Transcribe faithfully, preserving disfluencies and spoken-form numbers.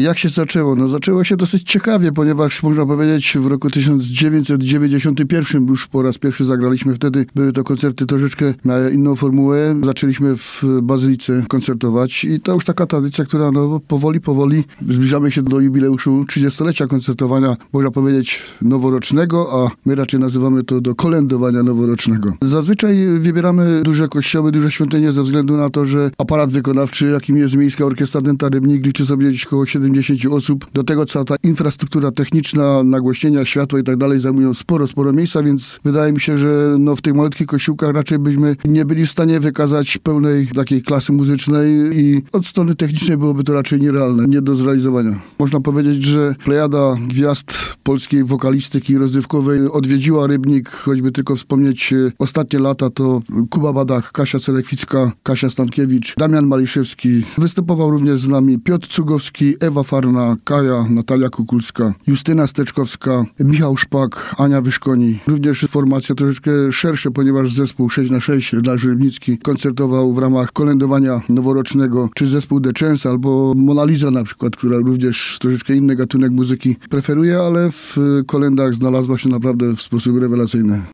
Jak się zaczęło? No zaczęło się dosyć ciekawie, ponieważ można powiedzieć w roku tysiąc dziewięćset dziewięćdziesiątym pierwszym już po raz pierwszy zagraliśmy wtedy. Były to koncerty troszeczkę na inną formułę. Zaczęliśmy w Bazylice koncertować i to już taka tradycja, która no powoli, powoli zbliżamy się do jubileuszu trzydziestolecia koncertowania, można powiedzieć noworocznego, a my raczej nazywamy to do kolędowania noworocznego. Zazwyczaj wybieramy duże kościoły, duże świątynie ze względu na to, że aparat wykonawczy, jakim jest Miejska Orkiestra Dęta Rybnik, liczy sobie gdzieś około siedemdziesiąt osób. Do tego cała ta infrastruktura techniczna, nagłośnienia, światła i tak dalej zajmują sporo, sporo miejsca, więc wydaje mi się, że no w tych malutkich kościółkach raczej byśmy nie byli w stanie wykazać pełnej takiej klasy muzycznej i od strony technicznej byłoby to raczej nierealne, nie do zrealizowania. Można powiedzieć, że plejada gwiazd polskiej wokalistyki rozrywkowej odwiedziła Rybnik, choćby tylko wspomnieć ostatnie lata, to Kuba Badach, Kasia Cerekwicka, Kasia Stankiewicz, Damian Maliszewski. Występował również z nami Piotr Cugowski, Ewa Farna, Kaja, Natalia Kukulska, Justyna Steczkowska, Michał Szpak, Ania Wyszkoni. Również formacja troszeczkę szersza, ponieważ zespół sześć na sześć Larz Rybnicki koncertował w ramach kolędowania noworocznego, czy zespół The Chance, albo Mona Lisa na przykład, która również troszeczkę inny gatunek muzyki preferuje, ale w kolendach znalazła się naprawdę w sposób rewelacyjny.